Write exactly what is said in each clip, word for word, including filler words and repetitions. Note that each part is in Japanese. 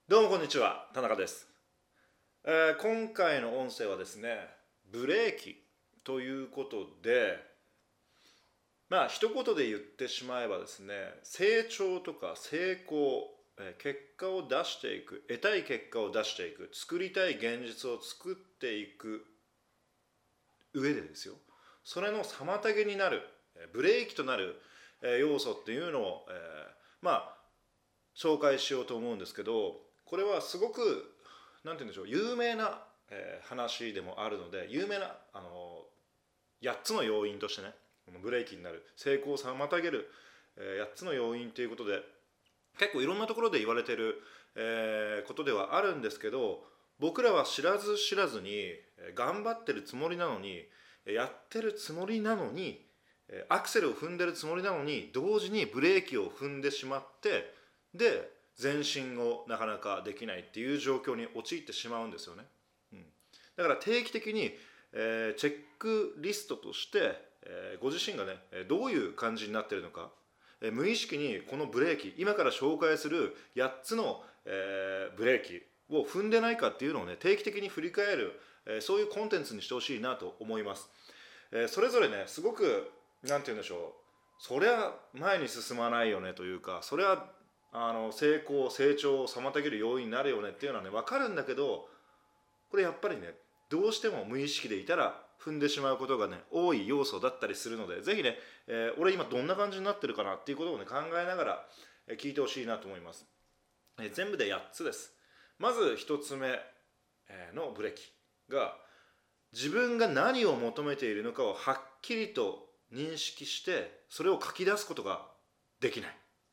どうもこんにちは、田中です。えー今回の音声はですね、ブレーキということで、まあ一言で言ってしまえばですね、成長とか成功、えー結果を出していく、得たい結果を出していく、作りたい現実を作っていく上でですよ、それの妨げになる、えーブレーキとなる、えー要素っていうのを、えーまあ紹介しようと思うんですけど、これはすごく何て言うんでしょう、有名な、えー話でもあるので、有名なあのやっつの要因としてね、このブレーキになる成功を妨げる、えー、やっつの要因ということで結構いろんなところで言われてる、えーことではあるんですけど、僕らは知らず知らずに、えー頑張ってるつもりなのに、やってるつもりなのに、えーアクセルを踏んでるつもりなのに同時にブレーキを踏んでしまって、で前進をなかなかできないっていう状況に陥ってしまうんですよね。うん、だから定期的に、えーチェックリストとして、えーご自身がねどういう感じになっているのか、えー無意識にこのブレーキ、今から紹介するやっつの、えーブレーキを踏んでないかっていうのをね定期的に振り返る、えーそういうコンテンツにしてほしいなと思います。えーそれぞれねすごくなんて言うんでしょう、そりゃ前に進まないよねというか、それはあの成功成長を妨げる要因になるよねっていうのはね分かるんだけど、これやっぱりねどうしても無意識でいたら踏んでしまうことがね多い要素だったりするので、ぜひね、えー俺今どんな感じになってるかなっていうことをね考えながら、えー聞いてほしいなと思います。えー全部でやっつです。まずひとつめ、えーのブレーキが、自分が何を求めているのかをはっきりと認識してそれを書き出すことができない。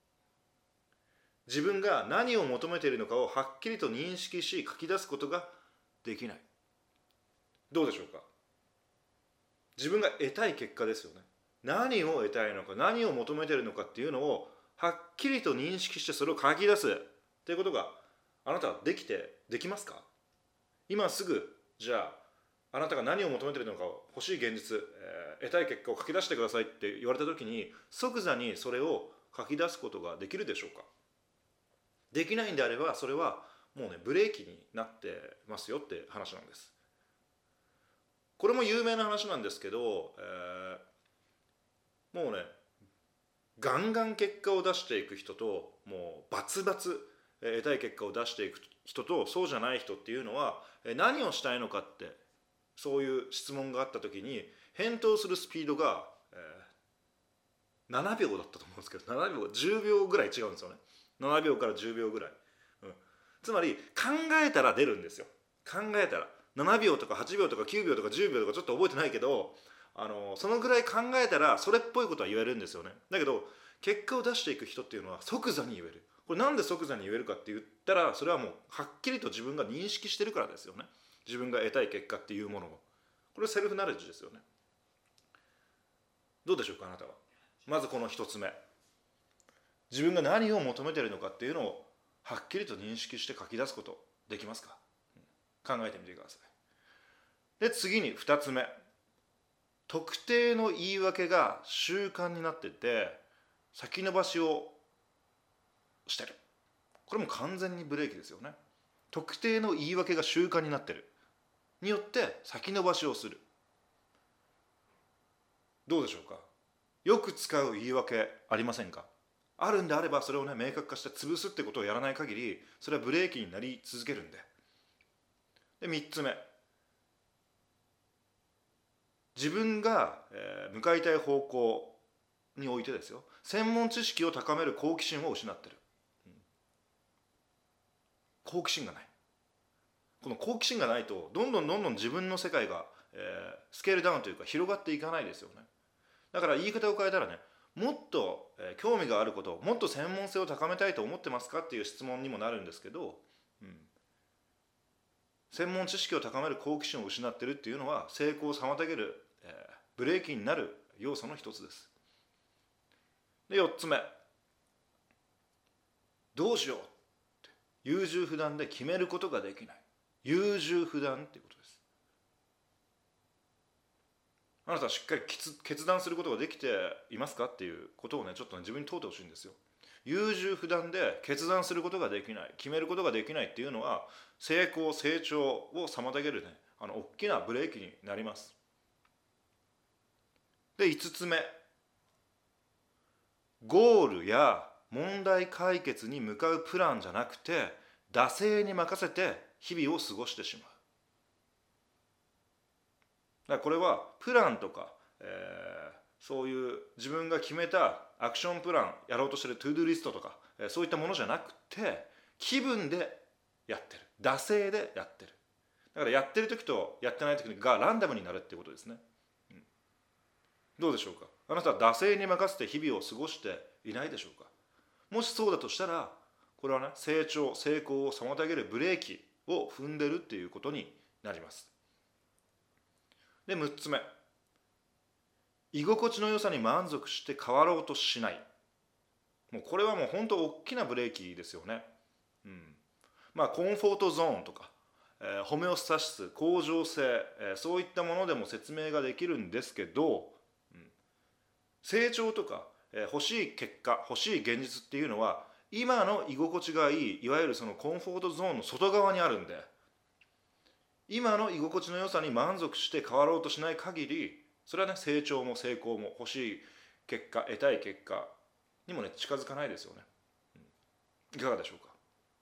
自分が何を求めているのかをはっきりと認識し書き出すことができない。どうでしょうか。自分が得たい結果ですよね。何を得たいのか、何を求めているのかっていうのをはっきりと認識してそれを書き出すっていうことがあなたはできてできますか。今すぐじゃああなたが何を求めているのかを、欲しい現実、えー得たい結果を書き出してくださいって言われた時に即座にそれを書き出すことができるでしょうか。できないんであればそれはもうねブレーキになってますよって話なんです。これも有名な話なんですけど、えーもうねガンガン結果を出していく人と、もうバツバツえー得たい結果を出していく人と、そうじゃない人っていうのはえー何をしたいのかって、そういう質問があった時に返答するスピードが、えーななびょうだったと思うんですけど、ななびょうじゅうびょうぐらい違うんですよね。ななびょうからじゅうびょうぐらい、うん、つまり考えたら出るんですよ。考えたらななびょうとかはちびょうとかきゅうびょうとかじゅうびょうとかちょっと覚えてないけど、あのそのぐらい考えたらそれっぽいことは言えるんですよね。だけど結果を出していく人っていうのは即座に言える。これなんで即座に言えるかって言ったら、それはもうはっきりと自分が認識してるからですよね。自分が得たい結果っていうものを。これセルフナレッジですよね。どうでしょうか、あなたは。まずこの一つ目、自分が何を求めているのかっていうのをはっきりと認識して書き出すことできますか。考えてみてください。で次にふたつめ、特定の言い訳が習慣になってて先延ばしをしてる。これも完全にブレーキですよね。特定の言い訳が習慣になってるによって先延ばしをする。どうでしょうか。よく使う言い訳ありませんか。あるんであればそれをね明確化して潰すってことをやらない限り、それはブレーキになり続けるんで。でみっつめ、自分が、えー向かいたい方向においてですよ、専門知識を高める好奇心を失ってる。うん、好奇心がない。この好奇心がないとどんどんどんどん自分の世界が、えースケールダウンというか広がっていかないですよね。だから言い方を変えたらね、もっと、えー興味があること、もっと専門性を高めたいと思ってますかっていう質問にもなるんですけど、うん、専門知識を高める好奇心を失っているっていうのは成功を妨げる、えーブレーキになる要素の一つです。でよっつめ、どうしようって優柔不断で決めることができない。優柔不断っていうことです。あなたはしっかり決断することができていますかっていうことをねちょっとね自分に問うてほしいんですよ。 優柔不断で決断することができない、決めることができないっていうのは、成功成長を妨げるね、あの大きなブレーキになります。でいつつめ、ゴールや問題解決に向かうプランじゃなくて、惰性に任せて日々を過ごしてしまう。だからこれはプランとか、えーそういう自分が決めたアクションプラン、やろうとしているトゥードゥリストとか、えーそういったものじゃなくて、気分でやってる、惰性でやってる。だからやってる時とやってない時がランダムになるっていうことですね。うん、どうでしょうか。あなたは惰性に任せて日々を過ごしていないでしょうか。もしそうだとしたら、これはね、成長成功を妨げるブレーキを踏んでるっていうことになります。でむっつめ、居心地の良さに満足して変わろうとしない。もうこれはもう本当大きなブレーキですよね。うん、まあコンフォートゾーンとか、えー、ホメオスタシス、恒常性、えー、そういったものでも説明ができるんですけど、うん、成長とか、えー、欲しい結果、欲しい現実っていうのは今の居心地がいい、いわゆるそのコンフォートゾーンの外側にあるんで、今の居心地の良さに満足して変わろうとしない限り、それはね、成長も成功も欲しい結果、得たい結果にもね、近づかないですよね。いかがでしょうか。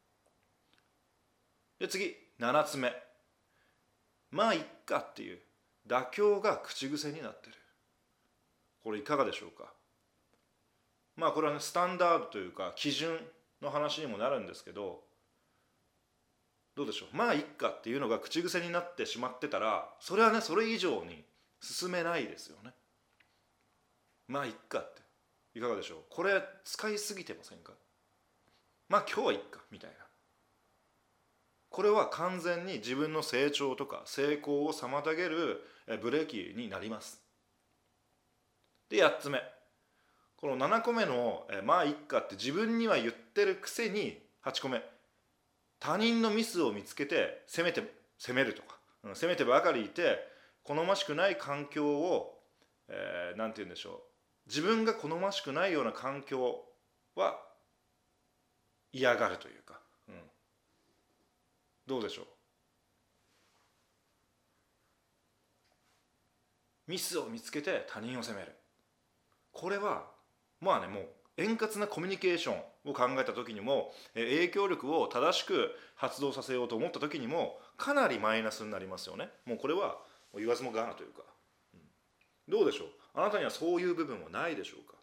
で次、ななつめ、まあいっかっていう妥協が口癖になってる。これいかがでしょうか。まあこれはね、スタンダードというか基準の話にもなるんですけど、どうでしょう。まあいっかっていうのが口癖になってしまってたら、それはね、それ以上に進めないですよね。まあいっかっていかがでしょう。これ使いすぎてませんか。まあ今日はいっかみたいな。これは完全に自分の成長とか成功を妨げるブレーキになります。でやっつめ、このななこめのまあいっかって自分には言ってるくせに、はちこめ、他人のミスを見つけて責めて責めるとか、責めてばかりいて好ましくない環境を、えー、なんて言うんでしょう、自分が好ましくないような環境は嫌がるというか、うん、どうでしょう。ミスを見つけて他人を責める。これはまあね、もう円滑なコミュニケーションを考えた時にも、影響力を正しく発動させようと思った時にもかなりマイナスになりますよね。もうこれは言わずもがなというか、うん、どうでしょう。あなたにはそういう部分はないでしょうか。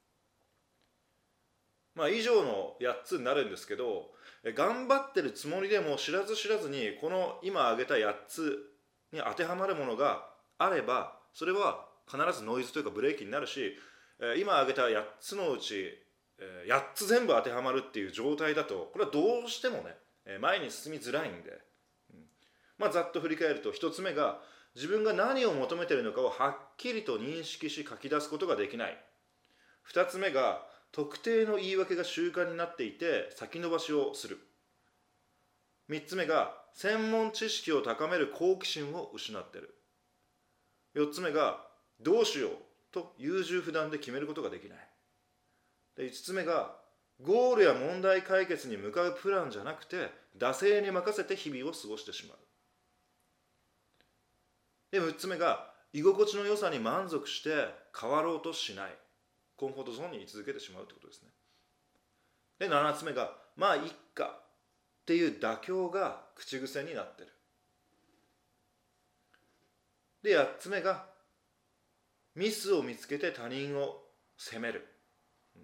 まあ以上のやっつになるんですけど、頑張ってるつもりでも知らず知らずにこの今挙げたやっつに当てはまるものがあれば、それは必ずノイズというかブレーキになるし、今挙げたやっつのうちやっつ全部当てはまるっていう状態だと、これはどうしてもね前に進みづらいんで、うん、まあざっと振り返ると、ひとつめが自分が何を求めているのかをはっきりと認識し書き出すことができない。ふたつめが特定の言い訳が習慣になっていて先延ばしをする。みっつめが専門知識を高める好奇心を失っている。よっつめがどうしようと優柔不断で決めることができない。でいつつめがゴールや問題解決に向かうプランじゃなくて惰性に任せて日々を過ごしてしまう。でむっつめが居心地の良さに満足して変わろうとしない、コンフォートゾーンに居続けてしまうということですね。でななつめがまあいっかっていう妥協が口癖になってる。でやっつめがミスを見つけて他人を責める、うん、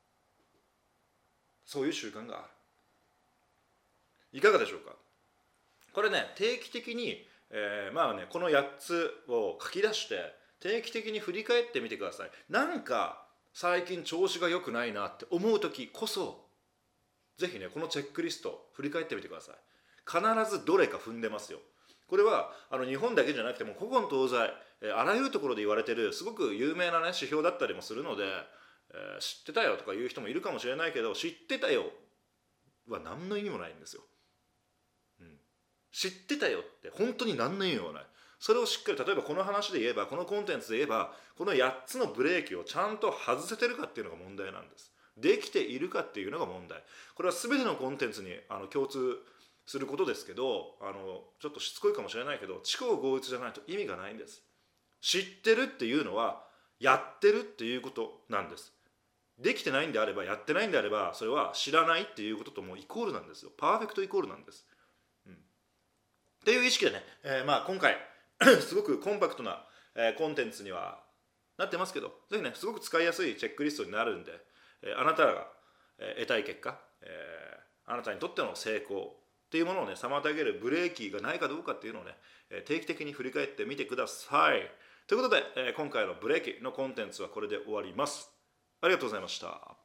そういう習慣がある。いかがでしょうか。これね、定期的に、えー、まあね、このやっつを書き出して定期的に振り返ってみてください。なんか最近調子が良くないなって思う時こそ、ぜひねこのチェックリスト振り返ってみてください。必ずどれか踏んでますよ。これはあの日本だけじゃなくても古今東西、えー、あらゆるところで言われてるすごく有名な、ね、指標だったりもするので、えー、知ってたよとか言う人もいるかもしれないけど、知ってたよは何の意味もないんですよ、うん、知ってたよって本当に何の意味もない。それをしっかり、例えばこの話で言えば、このコンテンツで言えば、このやっつのブレーキをちゃんと外せてるかっていうのが問題なんです。 できているかっていうのが問題。これは全てのコンテンツにあの共通することですけど、あのちょっとしつこいかもしれないけど、知行合一じゃないと意味がないんです。知ってるっていうのはやってるっていうことなんです。できてないんであれば、やってないんであれば、それは知らないっていうことともイコールなんですよ。パーフェクトイコールなんです。うん、っていう意識でね、えーまあ、今回すごくコンパクトな、えーコンテンツにはなってますけど、ぜひね、すごく使いやすいチェックリストになるんで、えーあなたが、えー得たい結果、えーあなたにとっての成功っていうものをね、妨げるブレーキがないかどうかっていうのをね、えー定期的に振り返ってみてください。ということで、えー今回のブレーキのコンテンツはこれで終わります。ありがとうございました。